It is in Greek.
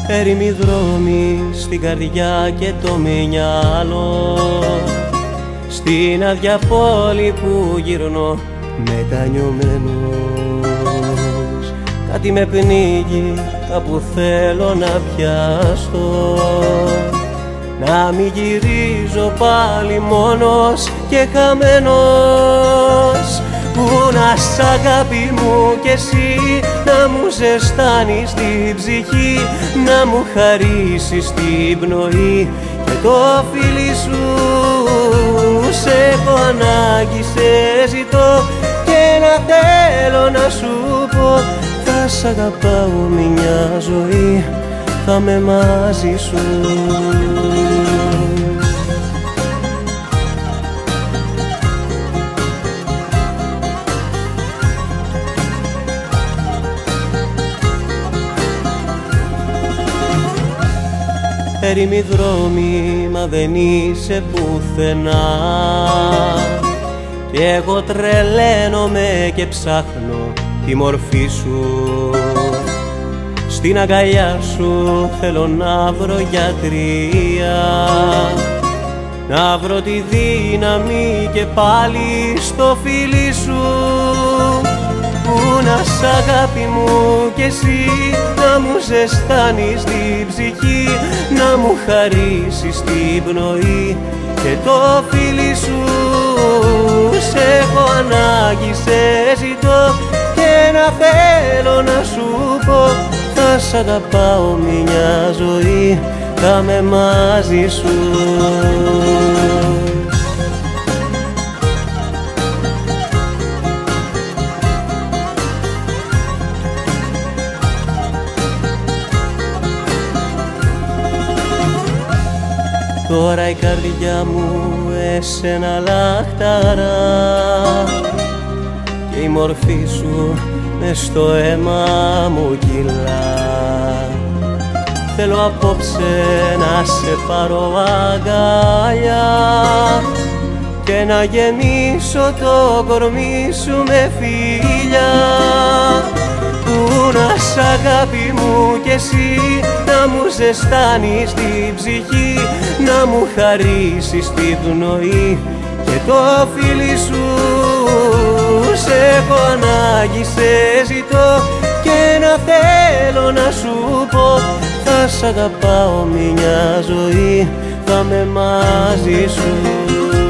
έρημοι δρόμοι στην καρδιά και το μυαλό, στην άδεια πόλη που γυρνώ μετανιωμένος. Κάτι με πνίγει, κάπου θέλω να πιάσω, να μην γυρίζω πάλι μόνος και χαμένος. Πού να σ' αγάπη μου κι εσύ, να μου ζεστάνεις την ψυχή, να μου χαρίσεις την πνοή και το φίλι σου. Σε έχω ανάγκη, σε ζητώ και να θέλω να σου πω, θα σ' αγαπάω μια ζωή, θα με μαζί σου. Έρημοι δρόμοι, μα δεν είσαι πουθενά, κι εγώ τρελαίνομαι και ψάχνω τη μορφή σου. Στην αγκαλιά σου θέλω να βρω γιατρία, να βρω τη δύναμη και πάλι στο φίλι σου. Πού να σ' αγάπη μου κι εσύ, να μου ζεστάνεις την ψυχή, να μου χαρίσεις την πνοή και το φίλι σου. Σε έχω ανάγκη, σε ζητώ και να θέλω να σου πω, θα σ' αγαπάω μια ζωή, θα με μαζί σου. Τώρα η καρδιά μου εσένα λαχταρά και η μορφή σου μες στο αίμα μου κυλά. Θέλω απόψε να σε πάρω αγκαλιά και να γεμίσω το κορμί σου με φιλιά. Πού να σ' αγάπη μου κι εσύ, να μου ζεστάνεις την ψυχή, να μου χαρίσεις την πνοή και το φίλι σου. Σε έχω ανάγκη, σε ζητώ και να θέλω να σου πω, θα σ' αγαπάω μια ζωή, θα με μαζί σου.